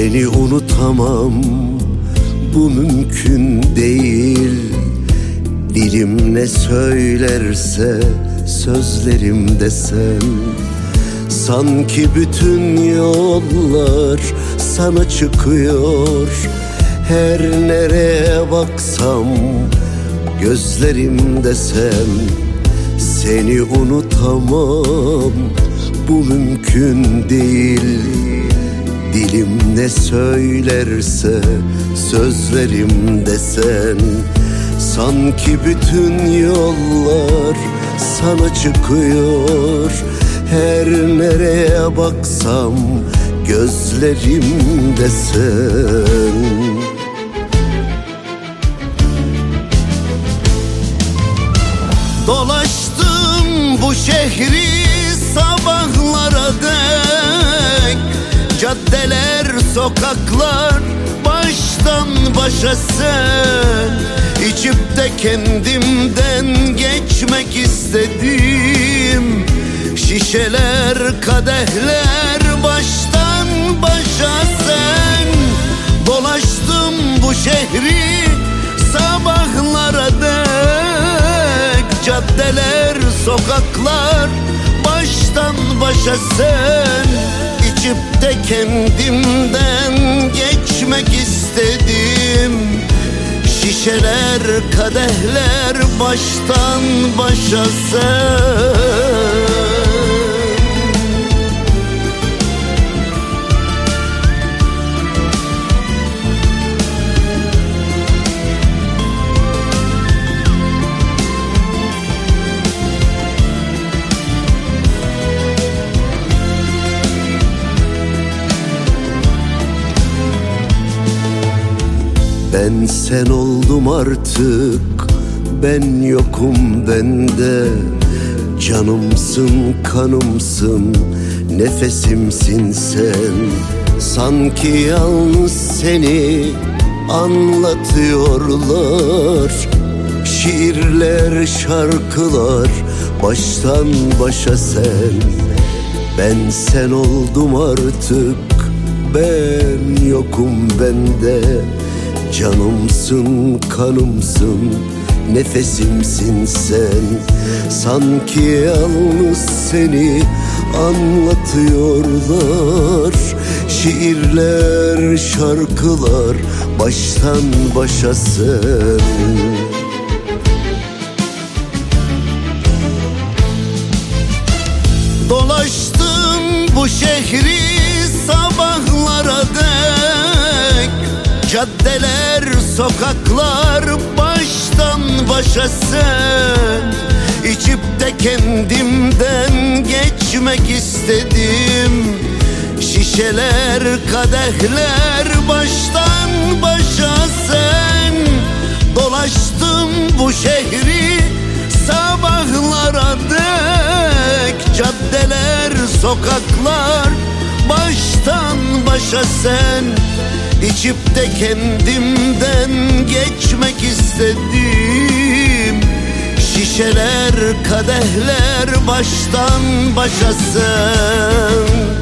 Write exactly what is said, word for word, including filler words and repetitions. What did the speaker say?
Seni unutamam, bu mümkün değil. Dilim ne söylerse sözlerimde sen. Sanki bütün yollar sana çıkıyor. Her nereye baksam gözlerimde sen. Seni unutamam, bu mümkün değil. Dilim ne söylerse sözlerimde sen. Sanki bütün yollar sana çıkıyor. Her nereye baksam gözlerimde sen. Dolaştım bu şehri sabahlara dek. Caddeler, sokaklar, baştan başa sen. İçip de kendimden geçmek istedim. Şişeler, kadehler, baştan başa sen. Dolaştım bu şehri sabahlara dek. Caddeler, sokaklar, baştan başa sen. İçip de kendimden geçmek istedim. Şişeler, kadehler, baştan başa sen. Ben sen oldum artık, ben yokum bende. Canımsın, kanımsın, nefesimsin sen. Sanki yalnız seni anlatıyorlar. Şiirler, şarkılar, baştan başa sen. Ben sen oldum artık, ben yokum bende. Canımsın, kanımsın, nefesimsin sen. Sanki yalnız seni anlatıyorlar. Şiirler, şarkılar, baştan başa sen. Dolaştım bu şehri sabahlara dek. Caddeler, sokaklar, baştan başa sen. İçip de kendimden geçmek istedim. Şişeler, kadehler, baştan başa sen. Dolaştım bu şehri sabahlara dek. Caddeler, sokaklar, baştan başa sen. İçip de kendimden geçmek istedim. Şişeler, kadehler, baştan başa sen.